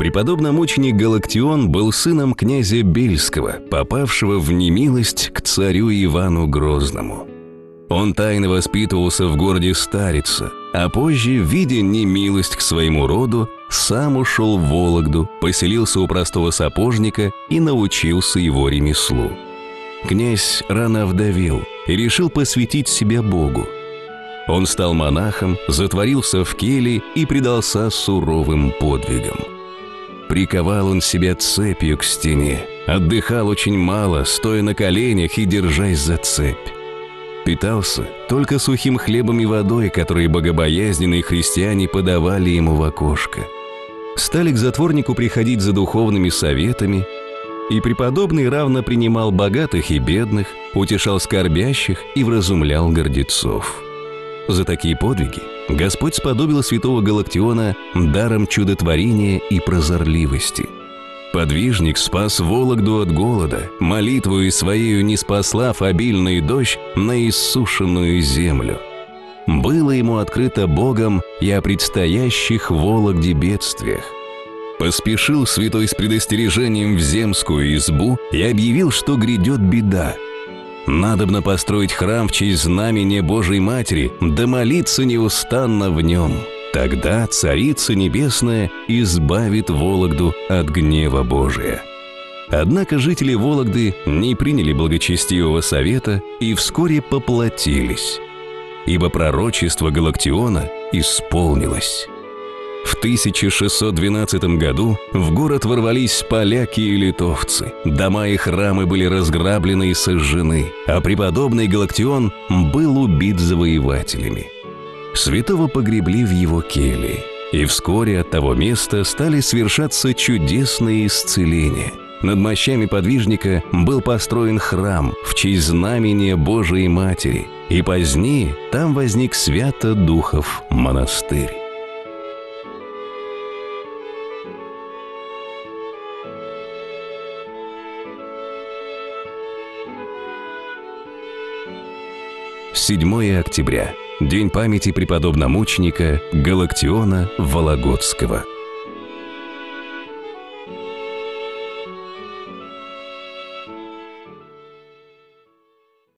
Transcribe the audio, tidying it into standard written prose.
Преподобномученик Галактион был сыном князя Бельского, попавшего в немилость к царю Ивану Грозному. Он тайно воспитывался в городе Старица, а позже, видя немилость к своему роду, сам ушел в Вологду, поселился у простого сапожника и научился его ремеслу. Князь рано овдовел и решил посвятить себя Богу. Он стал монахом, затворился в келье и предался суровым подвигам. Приковал он себя цепью к стене, отдыхал очень мало, стоя на коленях и держась за цепь. Питался только сухим хлебом и водой, которые богобоязненные христиане подавали ему в окошко. Стали к затворнику приходить за духовными советами, и преподобный равно принимал богатых и бедных, утешал скорбящих и вразумлял гордецов. За такие подвиги Господь сподобил святого Галактиона даром чудотворения и прозорливости. Подвижник спас Вологду от голода, молитвою своею ниспослав обильный дождь на иссушенную землю. Было ему открыто Богом и о предстоящих в Вологде бедствиях. Поспешил святой с предостережением в земскую избу и объявил, что грядет беда. Надобно построить храм в честь знамения Божией Матери, да молиться неустанно в нем. Тогда Царица Небесная избавит Вологду от гнева Божия. Однако жители Вологды не приняли благочестивого совета и вскоре поплотились, ибо пророчество Галактиона исполнилось. В 1612 году в город ворвались поляки и литовцы, дома и храмы были разграблены и сожжены, а преподобный Галактион был убит завоевателями. Святого погребли в его келье, и вскоре от того места стали совершаться чудесные исцеления. Над мощами подвижника был построен храм в честь знамения Божией Матери, и позднее там возник Свято-Духов монастырь. «7 октября. День памяти преподобномученика Галактиона Вологодского».